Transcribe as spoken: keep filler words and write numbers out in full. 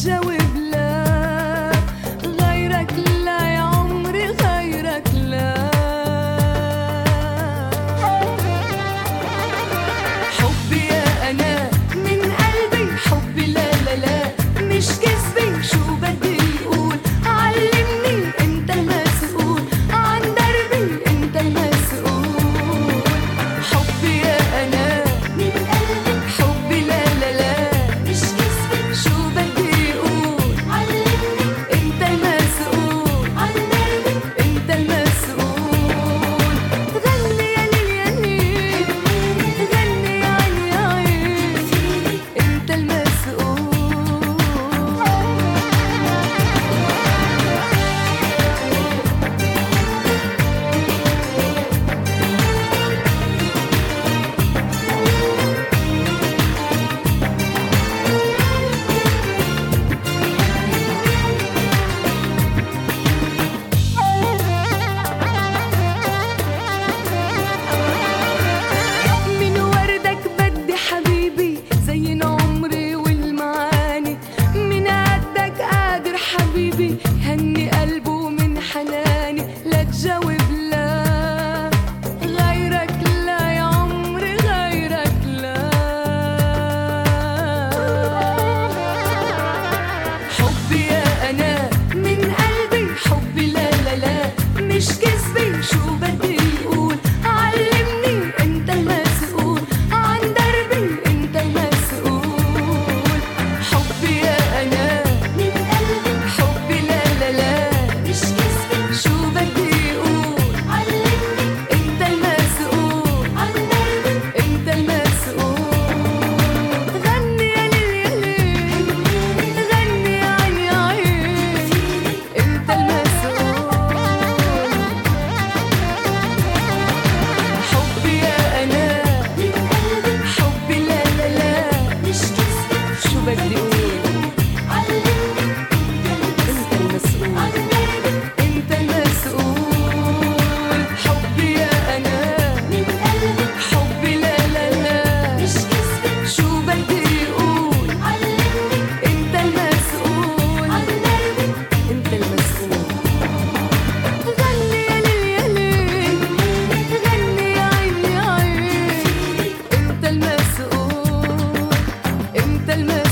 تجاوب لا، غيرك لا يا عمري غيرك لا. حبي يا أنا من قلبي، حبي لا لا لا مش كذبي، شو بدي يقول علمني انت المسؤول عن دربي، انت المسؤول. حبي يا أنا من قلبي، حبي لا لا لا مش كذبي، شو بدي يقول علمني انت المسؤول عن دربي، انت المسؤول. غني يا ليل يا ليل، غني يا عيني يا عين، انت المسؤول. من وردك بدي حبيبي زين عمري والمعاني، من قدك قادر حبيبي هني قلبه من حناني. لا تجاوب لا، غيرك لا يا عمري غيرك لا. حبي يا أنا من قلبي، حبي لا لا لا مش كذبي، شو بدي يقول علمني انت المسؤول عن دربي، انت المسؤول. حبي يا أنا من قلبي، حبي لا لا لا مش كذبي، شو بدي يقول علمني انت المسؤول عن دربي، انت المسؤول. غني يا ليل يا ليل، غني يا عيني يا عين، انت المسؤول. حبي يا أنا من قلبي، حبي لا لا لا مش كذبي، شو بدي أقول علمني انت المسؤول عن دربي، انت المسؤول. حبي يا أنا من قلبي، حبي لا لا لا مش كذبي، شو بدي أقول علمني انت المسؤول عن دربي، انت المسؤول. غني يا ليل يا ليل، غني يا عيني يا عين، انت المسؤول، انت المسؤول.